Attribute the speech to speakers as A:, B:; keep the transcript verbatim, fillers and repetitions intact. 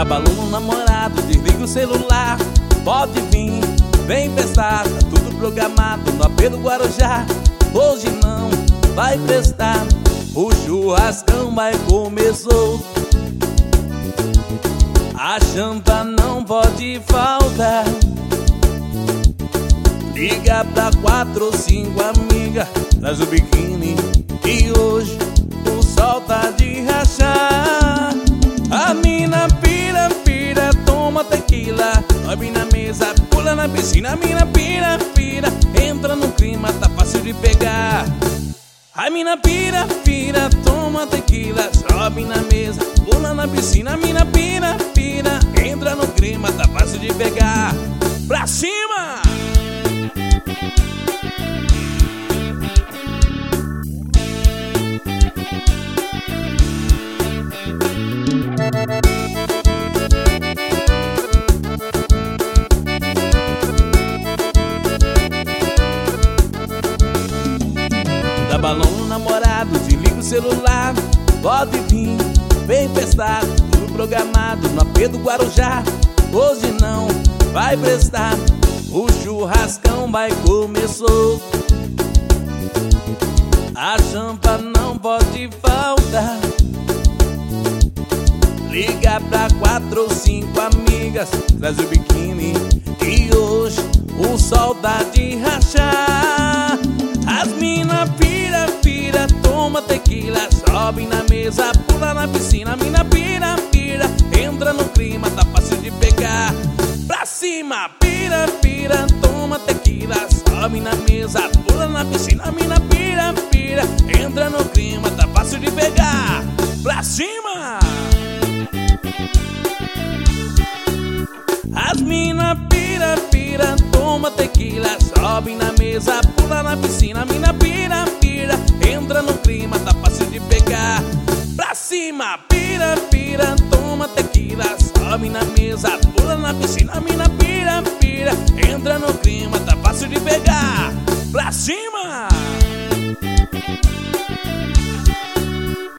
A: Dá balão no namorado, desliga o celular. Pode vir, vem festar. Tá tudo programado no A P do Guarujá. Hoje não vai prestar, o churrascão vai começou. A janta não pode faltar. Liga pra quatro ou cinco amigas, traz o biquíni e hoje o sol tá de rachar. A mina pira, pira, toma tequila, sobe na mesa, pula na piscina. A mina pira, pira, entra no clima, tá fácil de pegar. A mina pira, pira, toma tequila, sobe na mesa, pula na piscina. A mina pira, pira, entra no clima, tá fácil de pegar. Pra cima! Dá balão no namorado, desliga o celular. Pode vir, vem festar. Tudo programado no A P do Guarujá. Hoje não vai prestar, o churrascão vai começou. A janta não pode faltar. Liga pra quatro ou cinco amigas, traz o biquíni e hoje o sol tá de rachar. As mina pira, pira, toma tequila, sobe na mesa, pula na piscina. A mina pira, pira, entra no clima, tá fácil de pegar. Pra cima, pira, pira, toma tequila, sobe na mesa, pula na piscina. A mina pira, pira, entra no clima, tá fácil de pegar. Pra cima! As mina pira, pira, toma tequila, sobe na mesa, pula na piscina. A mina pira, pira, entra no clima, tá fácil de pegar. Pra cima, pira, pira, toma tequila, sobe na mesa, pula na piscina. A mina pira, pira, entra no clima, tá fácil de pegar. Pra cima!